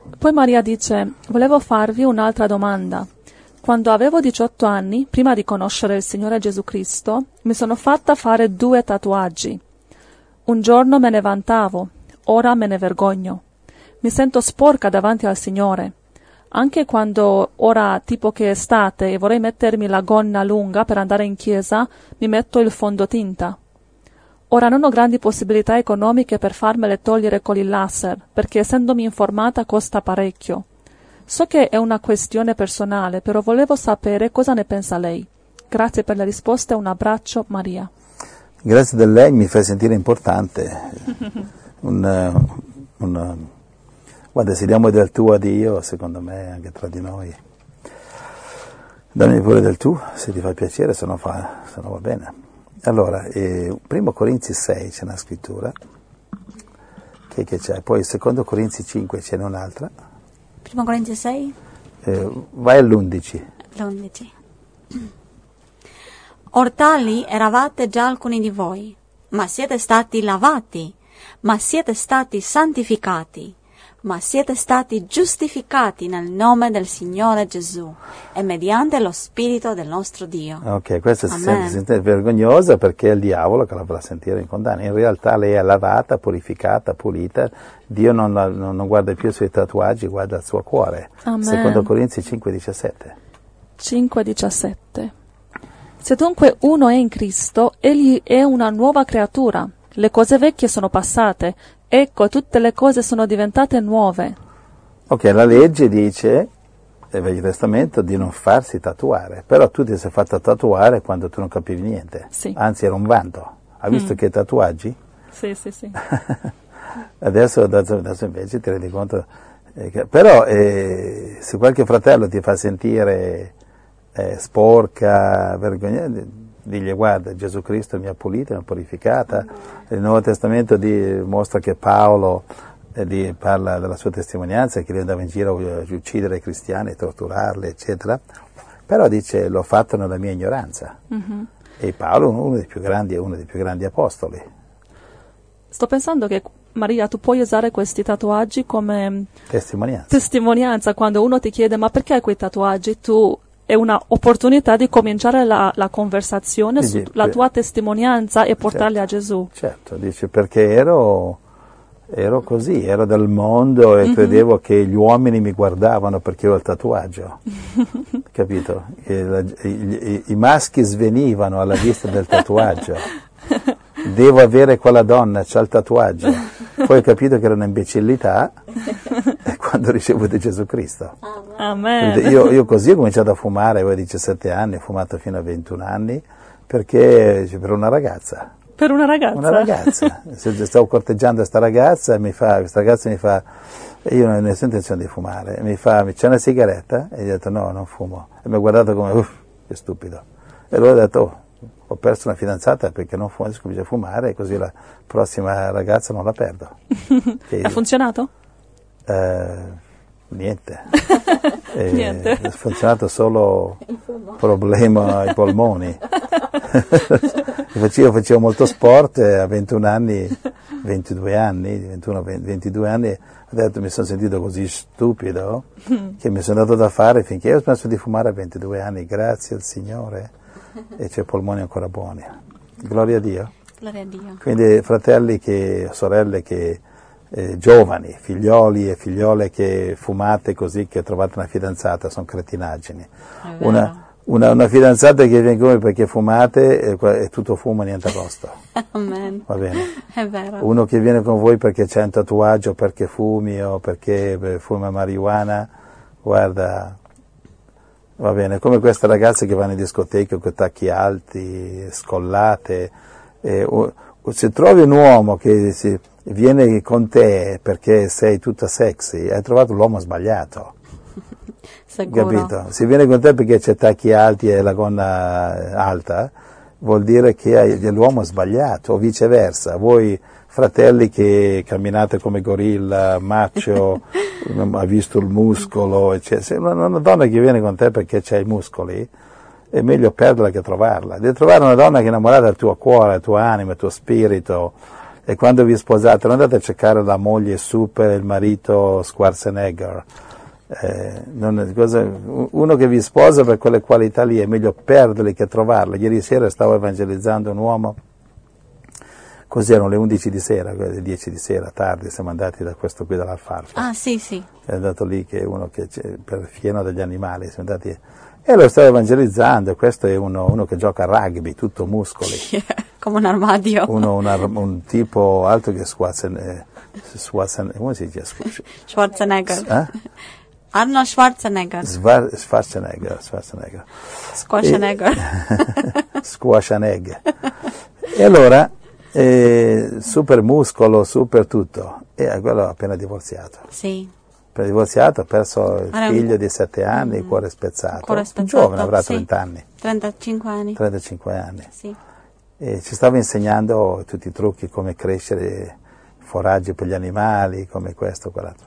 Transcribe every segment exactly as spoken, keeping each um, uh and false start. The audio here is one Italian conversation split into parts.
Poi Maria dice, volevo farvi un'altra domanda. Quando avevo diciotto anni, prima di conoscere il Signore Gesù Cristo, mi sono fatta fare due tatuaggi. Un giorno me ne vantavo, ora me ne vergogno. Mi sento sporca davanti al Signore. Anche quando ora tipo che è estate e vorrei mettermi la gonna lunga per andare in chiesa, mi metto il fondotinta. Ora non ho grandi possibilità economiche per farmele togliere con il laser, perché essendomi informata costa parecchio. So che è una questione personale, però volevo sapere cosa ne pensa lei. Grazie per le risposte, un abbraccio, Maria. Grazie da lei, mi fai sentire importante. un, un, guarda, se diamo del tu a Dio, secondo me, anche tra di noi, dammi pure del tu, se ti fa piacere, se no, fa, se no va bene. Allora, eh, primo Corinzi sei c'è una scrittura, che, che c'è, poi secondo Corinzi cinque c'è un'altra. Primo Corinzi sei? Eh, vai all'undici. L'undici. Or tali eravate già alcuni di voi, ma siete stati lavati, ma siete stati santificati, ma siete stati giustificati nel nome del Signore Gesù e mediante lo Spirito del nostro Dio. Ok, questa si sente, si sente vergognosa perché è il diavolo che la farà sentire in condanna. In realtà lei è lavata, purificata, pulita. Dio non, non, non guarda più i suoi tatuaggi, guarda il suo cuore. Amen. Secondo Corinzi cinque diciassette. cinque diciassette. Se dunque uno è in Cristo, egli è una nuova creatura. Le cose vecchie sono passate, ecco tutte le cose sono diventate nuove. Ok, la legge dice, nel Vecchio Testamento, di non farsi tatuare, però tu ti sei fatta tatuare quando tu non capivi niente. Sì. Anzi era un vanto. Hai visto mm. che tatuaggi? Sì, sì, sì. adesso, adesso invece ti rendi conto, eh, che, però eh, se qualche fratello ti fa sentire eh, sporca, vergognosa, digli guarda, Gesù Cristo mi ha pulita, mi ha purificata. Il Nuovo Testamento dimostra che Paolo eh, di, parla della sua testimonianza, che lui andava in giro a uccidere i cristiani, torturarli, eccetera. Però dice, l'ho fatto nella mia ignoranza. Mm-hmm. E Paolo è uno dei più grandi, è uno dei più grandi apostoli. Sto pensando che, Maria, tu puoi usare questi tatuaggi come testimonianza. testimonianza quando uno ti chiede ma perché quei tatuaggi, tu è una opportunità di cominciare la, la conversazione Dici, sulla tua testimonianza e portarli certo, a Gesù. Certo, dice perché ero, ero così, ero del mondo e mm-hmm. credevo che gli uomini mi guardavano perché avevo il tatuaggio, capito? E la, i, i, I maschi svenivano alla vista del tatuaggio. Devo avere quella donna, c'ha il tatuaggio. Poi ho capito che era un'imbecillità e quando ho ricevuto Gesù Cristo. Amen. Io, io così ho cominciato a fumare, avevo diciassette anni, ho fumato fino a ventuno anni, perché per una ragazza. Per una ragazza? Una ragazza. Stavo corteggiando questa ragazza e mi fa, questa ragazza mi fa, e io non ho nessuna intenzione di fumare, mi fa, c'è una sigaretta? E gli ho detto no, non fumo. E mi ha guardato come, uff, che stupido. E allora ho detto, oh, ho perso una fidanzata perché non fumo, adesso comincio a fumare e così la prossima ragazza non la perdo. Che ha funzionato? Eh, niente. eh, niente. Ha funzionato solo problema ai polmoni. Io facevo molto sport a ventuno anni, ventidue anni, ventuno, ventidue anni, ho detto, mi sono sentito così stupido che mi sono dato da fare finché ho smesso di fumare a ventidue anni, grazie al Signore. E c'è polmoni ancora buoni. Gloria a Dio. Gloria a Dio. Quindi fratelli che, sorelle che, eh, giovani, figlioli e figliole che fumate così, che trovate una fidanzata, sono cretinaggini. Una, una, una fidanzata che viene con voi perché fumate e, e tutto fumo e niente a posto. Amen. Va bene? È vero. Uno che viene con voi perché c'è un tatuaggio, perché fumi o perché fuma marijuana, guarda... Va bene, come queste ragazze che vanno in discoteca con tacchi alti, scollate. Eh, o, o se trovi un uomo che si, viene con te perché sei tutta sexy, hai trovato l'uomo sbagliato. Sicuro. Capito? Se viene con te perché c'è tacchi alti e la gonna alta, vuol dire che hai l'uomo sbagliato, o viceversa. Voi fratelli che camminate come gorilla, macho, ha visto il muscolo, eccetera. Se una donna che viene con te perché c'ha i muscoli, è meglio perderla che trovarla. Devi trovare una donna che è innamorata del tuo cuore, del tuo anima, del tuo spirito, E quando vi sposate non andate a cercare la moglie super, il marito Schwarzenegger. Eh, non è cosa, uno che vi sposa per quelle qualità lì è meglio perderli che trovarle. Ieri sera stavo evangelizzando un uomo, così erano le undici di sera, le dieci di sera, tardi, siamo andati da questo qui dall'Alfalfa. Ah, sì, sì. È andato lì che è uno che c'è per fieno degli animali, siamo andati e lo stavo evangelizzando. Questo è uno, uno che gioca a rugby, tutto muscoli. Yeah, come un armadio. Uno, un, un tipo alto che Schwarzenegger, Schwarzenegger, come si dice? Schwarzenegger. Eh? Arnold Schwarzenegger. Svar, Schwarzenegger, Schwarzenegger. Schwarzenegger. Schwarzenegger. E allora, eh, super muscolo, super tutto. E quello ha appena divorziato. Sì. Appena divorziato, ha perso il Era figlio un... di sette anni, il mm. cuore spezzato. Cuore spezzato. Giovane, avrà sì. trenta anni. trentacinque anni. trentacinque anni. Sì. E ci stava insegnando tutti i trucchi, come crescere, foraggi per gli animali, come questo, quell'altro.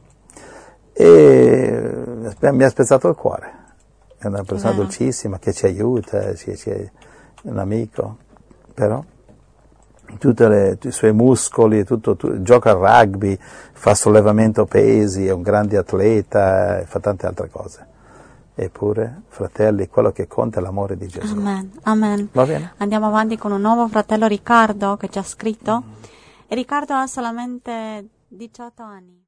E mi ha spezzato il cuore. È una persona Vero. dolcissima che ci aiuta, ci, ci, è un amico, però tutti i suoi muscoli, tutto, tu, gioca al rugby, fa sollevamento pesi, è un grande atleta, fa tante altre cose. Eppure, fratelli, quello che conta è l'amore di Gesù. Amen, amen. Va bene? Andiamo avanti con un nuovo fratello, Riccardo, che ci ha scritto. E Riccardo ha solamente diciotto anni.